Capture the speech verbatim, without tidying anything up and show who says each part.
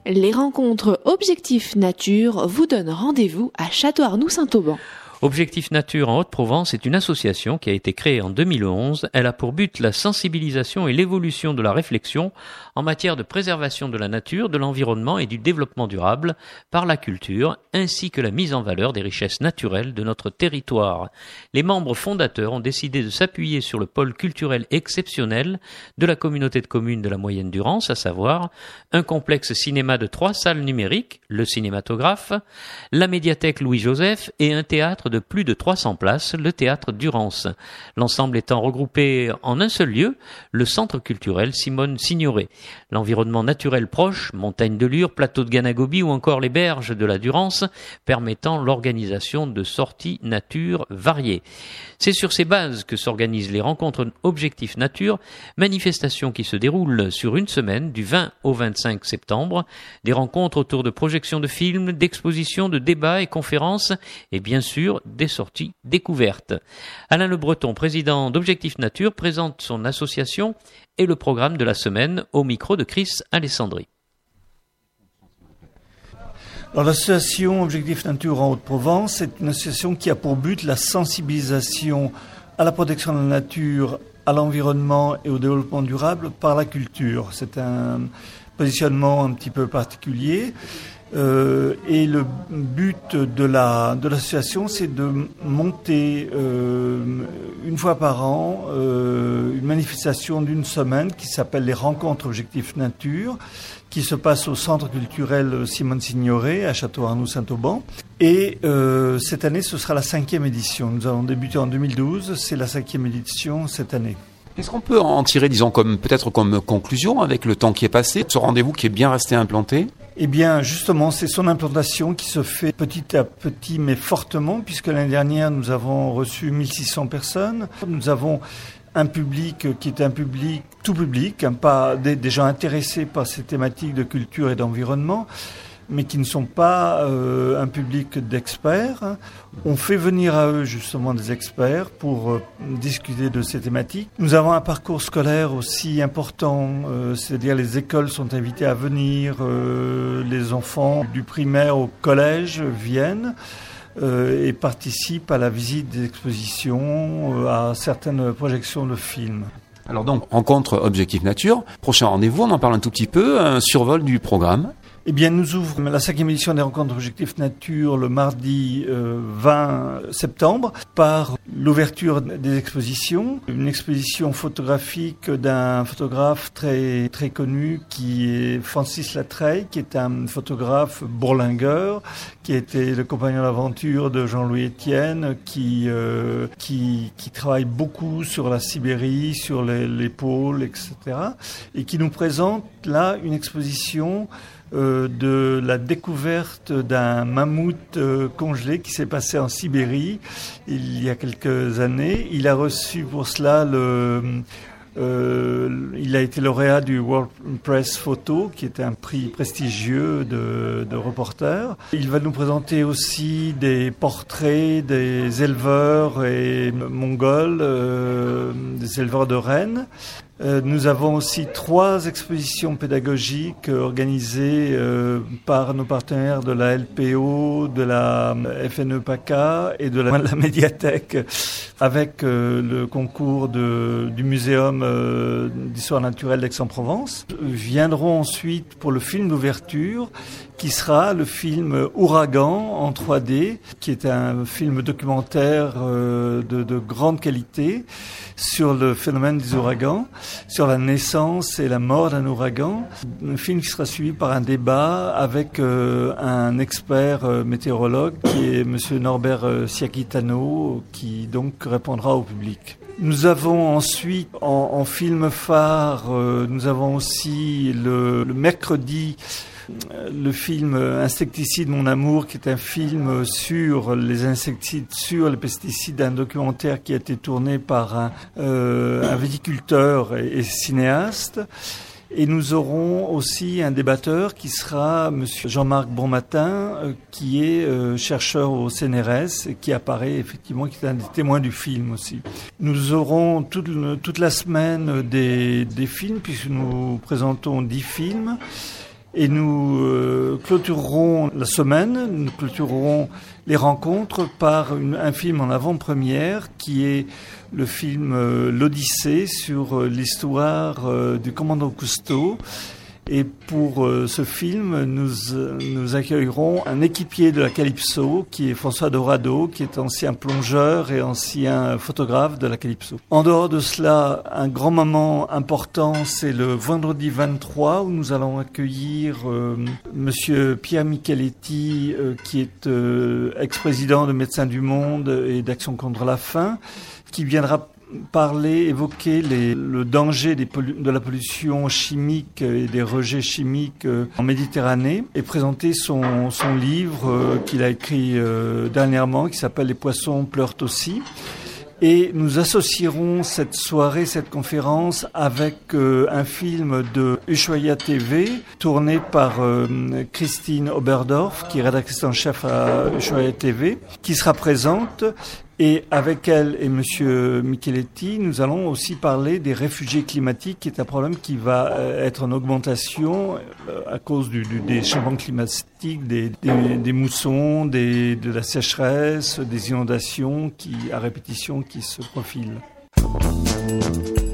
Speaker 1: Les rencontres Objectif Nature vous donnent rendez-vous à Château-Arnoux-Saint-Auban.
Speaker 2: Objectif Nature en Haute-Provence est une association qui a été créée en deux mille onze. Elle a pour but la sensibilisation et l'évolution de la réflexion en matière de préservation de la nature, de l'environnement et du développement durable par la culture, ainsi que la mise en valeur des richesses naturelles de notre territoire. Les membres fondateurs ont décidé de s'appuyer sur le pôle culturel exceptionnel de la communauté de communes de la Moyenne-Durance, à savoir un complexe cinéma de trois salles numériques, le cinématographe, la médiathèque Louis-Joseph et un théâtre de plus de trois cents places, le théâtre Durance. L'ensemble étant regroupé en un seul lieu, le centre culturel Simone Signoret. L'environnement naturel proche, montagne de Lure, plateau de Ganagobi ou encore les berges de la Durance, permettant l'organisation de sorties nature variées. C'est sur ces bases que s'organisent les rencontres Objectif Nature, manifestations qui se déroulent sur une semaine du vingt au vingt-cinq septembre, des rencontres autour de projections de films, d'expositions, de débats et conférences et bien sûr des sorties découvertes. Alain Le Breton, président d'Objectif Nature, présente son association et le programme de la semaine au micro de Chris Alessandri.
Speaker 3: Alors, l'association Objectif Nature en Haute-Provence est une association qui a pour but la sensibilisation à la protection de la nature, à l'environnement et au développement durable par la culture. C'est un positionnement un petit peu particulier. Euh, et le but de la de l'association, c'est de monter euh, une fois par an euh, une manifestation d'une semaine qui s'appelle les Rencontres Objectif Nature, qui se passe au centre culturel Simone Signoret à Château-Arnoux-Saint-Auban. Et euh, cette année, ce sera la cinquième édition. Nous avons débuté en deux mille douze, c'est la cinquième édition cette année.
Speaker 4: Est-ce qu'on peut en tirer, disons, comme peut-être comme conclusion avec le temps qui est passé, ce rendez-vous qui est bien resté implanté?
Speaker 3: Eh bien, justement, c'est son implantation qui se fait petit à petit, mais fortement, puisque l'année dernière, nous avons reçu mille six cents personnes. Nous avons un public qui est un public, tout public, hein, pas des, des gens intéressés par ces thématiques de culture et d'environnement, mais qui ne sont pas euh, un public d'experts. On fait venir à eux justement des experts pour euh, discuter de ces thématiques. Nous avons un parcours scolaire aussi important, euh, c'est-à-dire les écoles sont invitées à venir, euh, les enfants du primaire au collège viennent euh, et participent à la visite des expositions, euh, à certaines projections de films.
Speaker 4: Alors donc, rencontre Objectif Nature, prochain rendez-vous, on en parle un tout petit peu, un survol du programme.
Speaker 3: Eh bien, nous ouvrons la cinquième édition des rencontres Objectif Nature le mardi euh, vingt septembre par l'ouverture des expositions. Une exposition photographique d'un photographe très très connu qui est Francis Latreille, qui est un photographe bourlingueur, qui a été le compagnon d'aventure de Jean-Louis Etienne, qui euh, qui qui travaille beaucoup sur la Sibérie, sur les, les pôles, et cetera, et qui nous présente là une exposition Euh, de la découverte d'un mammouth euh, congelé qui s'est passé en Sibérie il y a quelques années. Il a reçu pour cela le... Euh, il a été lauréat du World Press Photo, qui est un prix prestigieux de, de reporter. Il va nous présenter aussi des portraits des éleveurs et mongols, euh, des éleveurs de rennes. Euh, nous avons aussi trois expositions pédagogiques organisées euh, par nos partenaires de la L P O, de la F N E PACA et de la, la médiathèque, avec euh, le concours de, du Muséum euh, d'histoire naturelle d'Aix-en-Provence. Viendront ensuite pour le film d'ouverture, qui sera le film Ouragan en trois D, qui est un film documentaire euh, de, de grande qualité sur le phénomène des ouragans, sur la naissance et la mort d'un ouragan. Un film qui sera suivi par un débat avec euh, un expert euh, météorologue qui est monsieur Norbert euh, Siakitano, qui donc répondra au public. Nous avons ensuite, en, en film phare, euh, nous avons aussi le, le mercredi le film Insecticide mon amour, qui est un film sur les insecticides, sur les pesticides, un documentaire qui a été tourné par un, euh, un viticulteur et, et cinéaste. Et nous aurons aussi un débatteur qui sera monsieur Jean-Marc Bonmatin, euh, qui est euh, chercheur au C N R S et qui apparaît effectivement, qui est un des témoins du film aussi. Nous aurons toute, toute la semaine des, des films, puisque nous présentons dix films. Et nous euh, clôturerons la semaine, nous clôturerons les rencontres par une, un film en avant-première qui est le film euh, L'Odyssée sur euh, l'histoire euh, du commandant Cousteau. Et pour euh, ce film, nous, euh, nous accueillerons un équipier de la Calypso, qui est François Dorado, qui est ancien plongeur et ancien photographe de la Calypso. En dehors de cela, un grand moment important, c'est le vendredi vingt-trois, où nous allons accueillir euh, Monsieur Pierre Micheletti, euh, qui est euh, ex-président de Médecins du Monde et d'Action contre la faim, qui viendra parler, évoquer les, le danger des pollu- de la pollution chimique et des rejets chimiques euh, en Méditerranée et présenter son, son livre euh, qu'il a écrit euh, dernièrement qui s'appelle « Les poissons pleurent aussi ». Et nous associerons cette soirée, cette conférence avec euh, un film de Ushuaïa T V tourné par euh, Christine Oberdorf, qui est rédactrice en chef à Ushuaïa T V, qui sera présente. Et avec elle et Monsieur Micheletti, nous allons aussi parler des réfugiés climatiques, qui est un problème qui va être en augmentation à cause du, du, des changements climatiques, des, des, des moussons, des, de la sécheresse, des inondations qui, à répétition qui se profilent.